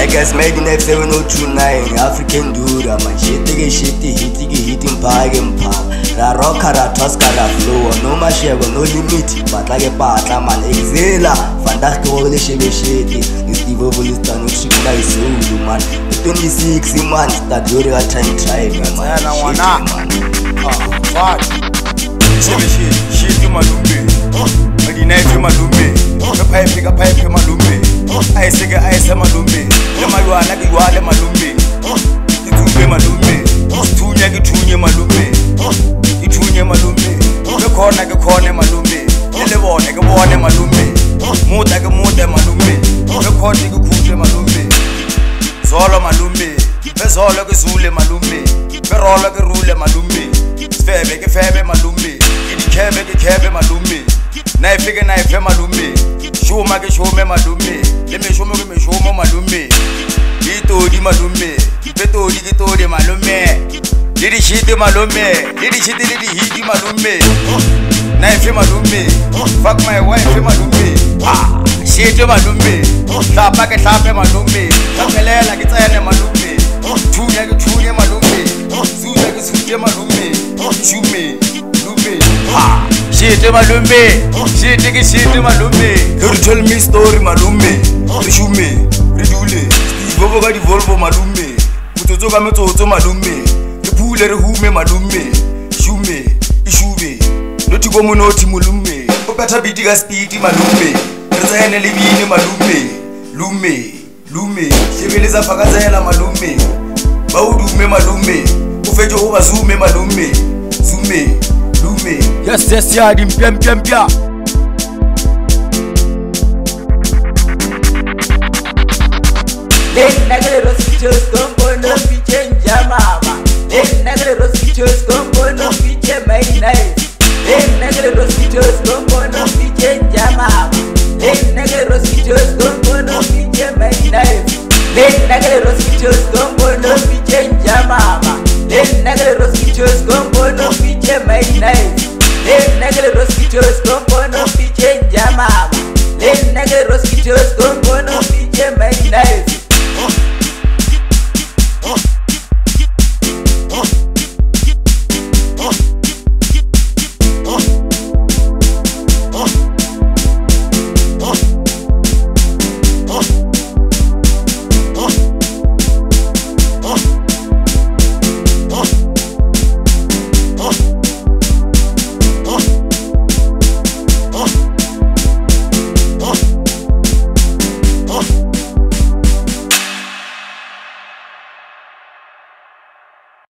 Like as made in F7029 African Dura man hit mpa Ra rocka ra toska ra flow no mashego no limit but like a batla man exela fantastic le shebesheti Steve Bolista no shikula isulu man 26 man start your time tribe man fuck shit malumbe Medina malumbe pipe malumbe ice malumbe lemalwana ke malumbe itumbe malumbe thunya malumbe ithunye malumbe ke khona malumbe le bone malumbe muta malumbe ke khona ke khule malumbe zolo malumbe bezolo ke zule malumbe berolo ke rule malumbe sfebe ke febe malumbe ikebe malumbe naife malumbe shuma ke shume malumbe le meshumo malumbe itodi malumbe betodi ke todi malumbe Lidi shiti malumbe lidi hiti malumbe naife malumbe fuck my wife malumbe shiti malumbe hlapa malumbe tapelela ke tsene malumbe thunya malumbe zuya malumbe shume lumbe shiti malumbe shiti malumbe you tell me story malumbe shume ridule bobo ga di volvo malumbe mutotso ka metsotso malumbe le re hume malume shume ishube noti go monoti mulume o betha biti ka speed malume re tsene le bini malume lume shebeleza phakatsela malume ba udume malume o fetse o bazume malume zume lume yes ya di mpya Nagale rositos combo no fiche mama Nagale rositos combo no fiche my nice Nagale rositos combo no fiche mama Nagale rositos combo no fiche my nice